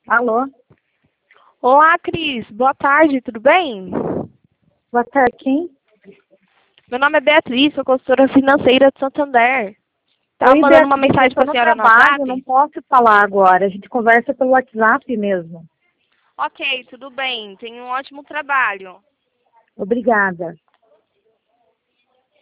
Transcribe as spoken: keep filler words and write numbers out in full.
Alô? Olá, Cris. Boa tarde, tudo bem? Boa tarde, quem? Meu nome é Beatriz, sou consultora financeira de Santander. Estava Oi, mandando uma Beatriz, eu mensagem tô para a no senhora no trabalho, não WhatsApp. posso falar agora. A gente conversa pelo WhatsApp mesmo. Ok, tudo bem. Tenha um ótimo trabalho. Obrigada.